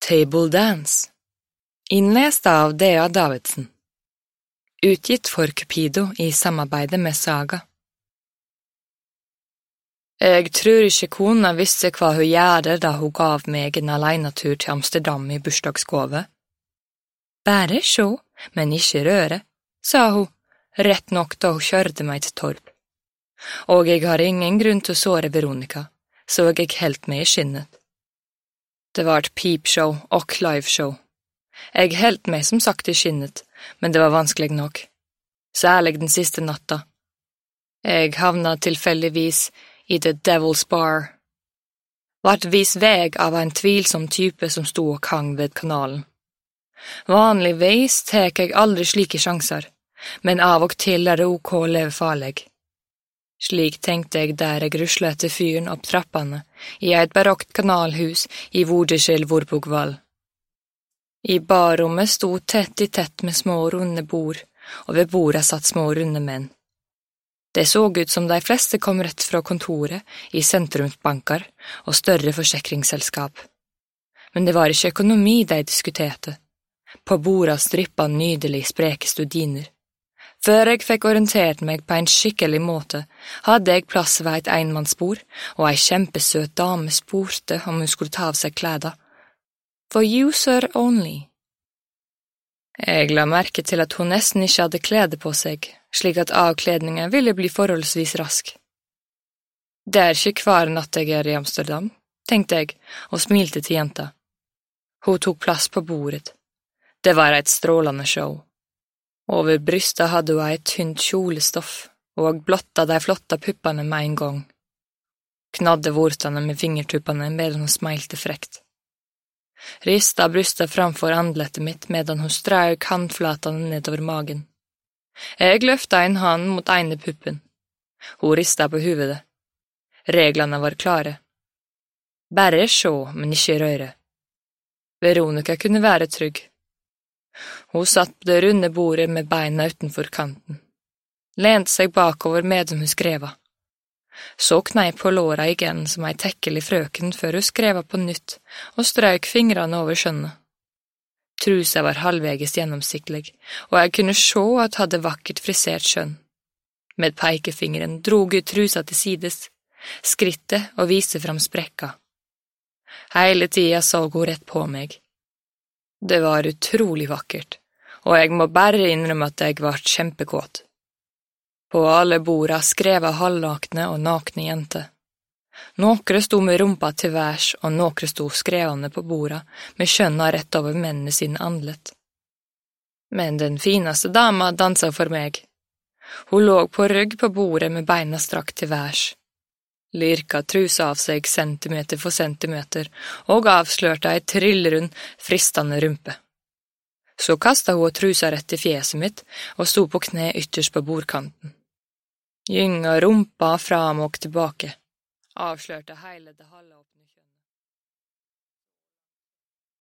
Table Dance. Innlest av Dea Davidsen. Utgitt for Cupido i samarbeide med Saga. Jeg tror ikke kona visste hva hun gjorde da hun gav meg en alenetur til Amsterdam i bursdagsgave. Bare sjå, men ikke røre, sa hun, rett nok da hun kjørte meg til Torp. Og jeg har ingen grunn til å såre Veronica, så jeg helt meg i skinnet. Det var et peepshow og liveshow. Jeg helt meg som sagt i skinnet, men det var vanskelig nok. Særlig den siste natta. Jeg havna tilfeldigvis i The Devil's Bar. Vart vis veg av en tvilsom type som stod og hang ved kanalen. Vanligvis tek jeg aldri slike sjanser, men av og til det ok å leve farlig. Slik tenkte jeg der jeg ruslet etter fyren opp trappene i et barokt kanalhus i Vorderskjell-Vorbogvall. I barrommet stod tett i tett med små runde bord, og ved bordet satt små runde menn. Det så ut som de fleste kom rett fra kontoret i sentrumsbanker og større forsikringsselskap. Men det var ikke økonomi de diskuterte. På bordet strippa nydelig spreke studiner. Før jeg fikk orientert meg på en skikkelig måte, hadde jeg plass ved et einmannsbord, og ei kjempesøt dame spurte om hun skulle ta av seg kleda. For you, sir, only. Jeg la merke til at hun nesten ikke hadde klede på seg, slik at avkledningen ville bli forholdsvis rask. Det ikke hver natt jeg i Amsterdam, tenkte jeg, og smilte til jenta. Hun tok plass på bordet. Det var et strålende show. Over brystet hadde hun et tynt kjolestoff, og blotta de flotte puppene med en gang. Knadde vortene med fingertuppene medan hun smeilte frekt. Rista brystet framfor andletet mitt medan hun strøk handflatene nedover magen. Jeg løfta en hand mot ene puppen. Hun rista på huvudet. Reglene var klare. Bare sjå, men ikke røre. Veronica kunne være trygg. Hun satt på det runde bordet med beina utenfor kanten. Lente seg bakover medan hun skreva. Så kneip på låra igjen som ei tekkelig frøken før hun skreva på nytt og strøk fingrene over skjønnet. Trusa var halvveges gjennomsiktlig, og jeg kunne sjå at hadde vakkert frisert skjønn. Med peikefingeren drog ut trusa til sides, skrittet og viste fram sprekka. Hele tida så hun rett på meg. Det var utrolig vakkert, og jeg må bare innrømme at jeg var kjempekåt. På alle borda skreva halvnakne og nakne jenter. Nokre sto med rumpa til værs, og nokre sto skrevende på borda med skjønna rett over mennene sine andlet. Men den fineste dama dansa for meg. Hun lå på rygg på bordet med beina strakt til værs. Lirka trusa av seg centimeter for centimeter, og avslørte ei trillrund, fristende rumpe. Så kastet hun trusa rett i fjeset mitt, og sto på kne ytterst på bordkanten. Gynga rumpa fram og tilbake, avslørte hele det halvåpne kjønn.